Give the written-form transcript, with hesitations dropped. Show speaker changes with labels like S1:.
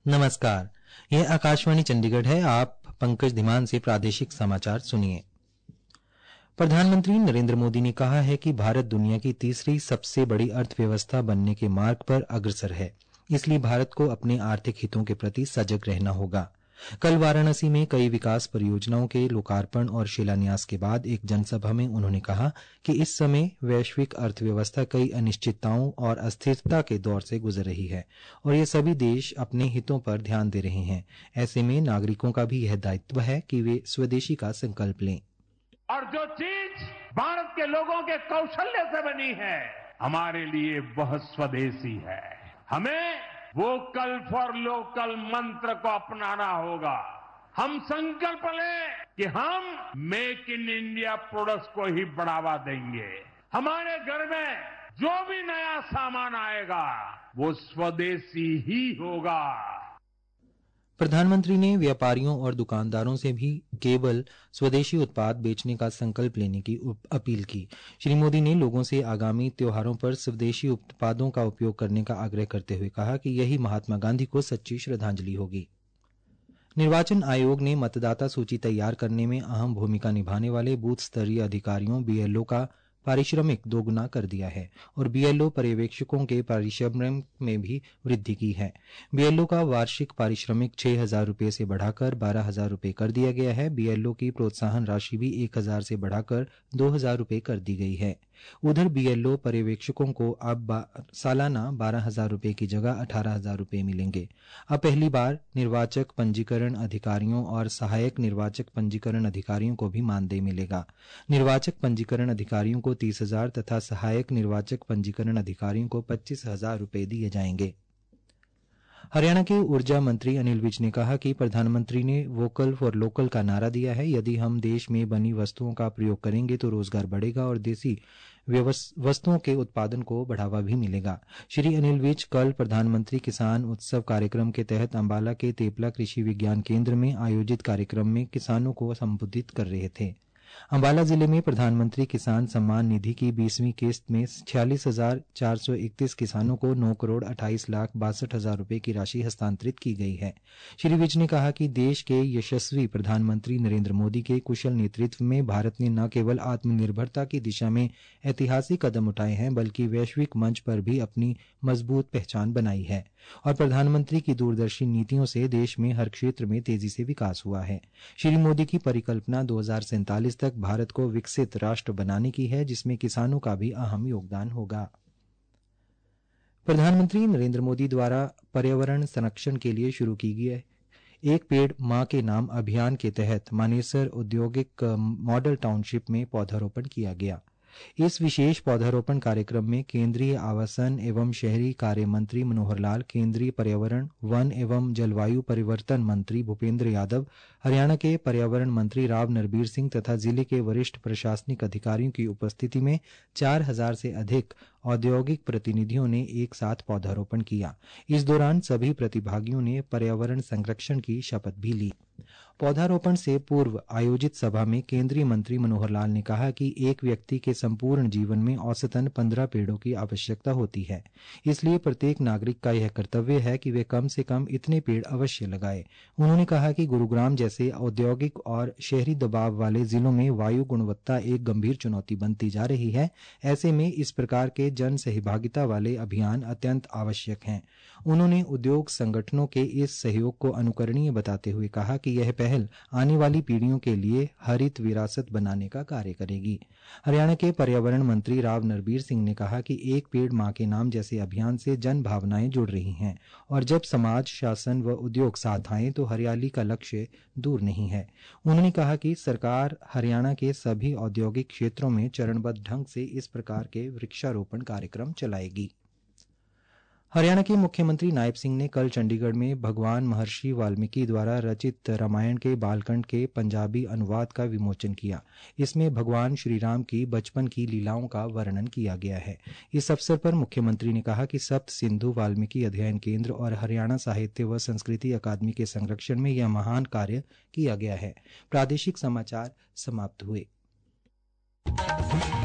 S1: नमस्कार, यह आकाशवाणी चंडीगढ़ है। आप पंकज धीमान से प्रादेशिक समाचार सुनिए। प्रधानमंत्री नरेंद्र मोदी ने कहा है कि भारत दुनिया की तीसरी सबसे बड़ी अर्थव्यवस्था बनने के मार्ग पर अग्रसर है, इसलिए भारत को अपने आर्थिक हितों के प्रति सजग रहना होगा। कल वाराणसी में कई विकास परियोजनाओं के लोकार्पण और शिलान्यास के बाद एक जनसभा में उन्होंने कहा कि इस समय वैश्विक अर्थव्यवस्था कई अनिश्चितताओं और अस्थिरता के दौर से गुजर रही है और ये सभी देश अपने हितों पर ध्यान दे रहे हैं। ऐसे में नागरिकों का भी यह दायित्व है कि वे स्वदेशी का संकल्प लें।
S2: और जो चीज भारत के लोगों के कौशल्य से बनी है, हमारे लिए वह स्वदेशी है। हमें वोकल फॉर लोकल मंत्र को अपनाना होगा। हम संकल्प लें कि हम मेक इन इंडिया प्रोडक्ट्स को ही बढ़ावा देंगे। हमारे घर में जो भी नया सामान आएगा वो स्वदेशी ही होगा।
S1: प्रधानमंत्री ने व्यापारियों और दुकानदारों से भी केवल स्वदेशी उत्पाद बेचने का संकल्प लेने की अपील की। श्री मोदी ने लोगों से आगामी त्योहारों पर स्वदेशी उत्पादों का उपयोग करने का आग्रह करते हुए कहा कि यही महात्मा गांधी को सच्ची श्रद्धांजलि होगी। निर्वाचन आयोग ने मतदाता सूची तैयार करने में अहम भूमिका निभाने वाले बूथ स्तरीय अधिकारियों बीएलओ का पारिश्रमिक दोगुना कर दिया है और बीएलओ पर्यवेक्षकों के पारिश्रमिक में भी वृद्धि की है। बीएलओ का वार्षिक पारिश्रमिक 6,000 रुपये से बढ़ाकर 12,000 रुपये कर दिया गया है। बीएलओ की प्रोत्साहन राशि भी 1,000 से बढ़ाकर 2,000 रुपये कर दी गई है। उधर बीएलओ पर्यवेक्षकों को अब सालाना 12,000 रुपये की जगह 18,000 रुपये मिलेंगे। अब पहली बार निर्वाचक पंजीकरण अधिकारियों और सहायक निर्वाचक पंजीकरण अधिकारियों को भी मानदेय मिलेगा। निर्वाचक पंजीकरण अधिकारियों को 30,000 तथा सहायक निर्वाचक पंजीकरण अधिकारियों को 25,000 रुपये दिए जाएंगे। हरियाणा के ऊर्जा मंत्री अनिल विज ने कहा कि प्रधानमंत्री ने वोकल फॉर लोकल का नारा दिया है। यदि हम देश में बनी वस्तुओं का प्रयोग करेंगे तो रोजगार बढ़ेगा और देसी वस्तुओं के उत्पादन को बढ़ावा भी मिलेगा। श्री अनिल विज कल प्रधानमंत्री किसान उत्सव कार्यक्रम के तहत अंबाला के तेपला कृषि विज्ञान केंद्र में आयोजित कार्यक्रम में किसानों को संबोधित कर रहे थे। अंबाला जिले में प्रधानमंत्री किसान सम्मान निधि की 20वीं किस्त में 46,431 किसानों को 9,28,62,000 रुपये की राशि हस्तांतरित की गई है। श्री विज ने कहा कि देश के यशस्वी प्रधानमंत्री नरेंद्र मोदी के कुशल नेतृत्व में भारत ने न केवल आत्मनिर्भरता की दिशा में ऐतिहासिक कदम उठाए हैं बल्कि वैश्विक मंच पर भी अपनी मजबूत पहचान बनाई है और प्रधानमंत्री की दूरदर्शी नीतियों से देश में हर क्षेत्र में तेजी से विकास हुआ है। श्री मोदी की परिकल्पना 2047 तक भारत को विकसित राष्ट्र बनाने की है, जिसमें किसानों का भी अहम योगदान होगा। प्रधानमंत्री नरेंद्र मोदी द्वारा पर्यावरण संरक्षण के लिए शुरू की गई एक पेड़ मां के नाम अभियान के तहत मानेसर औद्योगिक मॉडल टाउनशिप में पौधारोपण किया गया। इस विशेष पौधारोपण कार्यक्रम में केंद्रीय आवासन एवं शहरी कार्य मंत्री मनोहर लाल, केंद्रीय पर्यावरण वन एवं जलवायु परिवर्तन मंत्री भूपेंद्र यादव, हरियाणा के पर्यावरण मंत्री राव नरबीर सिंह तथा जिले के वरिष्ठ प्रशासनिक अधिकारियों की उपस्थिति में 4,000 से अधिक औद्योगिक प्रतिनिधियों ने एक साथ पौधारोपण किया। इस दौरान सभी प्रतिभागियों ने पर्यावरण संरक्षण की शपथ भी ली। पौधारोपण से पूर्व आयोजित सभा में केंद्रीय मंत्री मनोहर लाल ने कहा कि एक व्यक्ति के संपूर्ण जीवन में औसतन 15 पेड़ों की आवश्यकता होती है, इसलिए प्रत्येक नागरिक का यह कर्तव्य है कि वे कम से कम इतने पेड़ अवश्य लगाए। उन्होंने कहा कि गुरुग्राम जैसे औद्योगिक और शहरी दबाव वाले जिलों में वायु गुणवत्ता एक गंभीर चुनौती बनती जा रही है। ऐसे में इस प्रकार के जन सहभागिता वाले अभियान अत्यंत आवश्यक हैं। उन्होंने उद्योग संगठनों के इस सहयोग को अनुकरणीय बताते हुए कहा कि यह पहल आने वाली पीढ़ियों के लिए हरित विरासत बनाने का कार्य करेगी। हरियाणा के पर्यावरण मंत्री राव नरबीर सिंह ने कहा कि एक पेड़ मां के नाम जैसे अभियान से जन भावनाएं जुड़ रही हैं और जब समाज, शासन व उद्योग साथ आए तो हरियाली का लक्ष्य दूर नहीं है। उन्होंने कहा कि सरकार हरियाणा के सभी औद्योगिक क्षेत्रों में चरणबद्ध ढंग से इस प्रकार के वृक्षारोपण कार्यक्रम चलाएगी। हरियाणा के मुख्यमंत्री नायब सिंह ने कल चंडीगढ़ में भगवान महर्षि वाल्मीकि द्वारा रचित रामायण के बालखंड के पंजाबी अनुवाद का विमोचन किया। इसमें भगवान श्री राम की बचपन की लीलाओं का वर्णन किया गया है। इस अवसर पर मुख्यमंत्री ने कहा कि सप्त सिंधु वाल्मीकि अध्ययन केंद्र और हरियाणा साहित्य व संस्कृति अकादमी के संरक्षण में यह महान कार्य किया गया है। प्रादेशिक समाचार समाप्त हुए।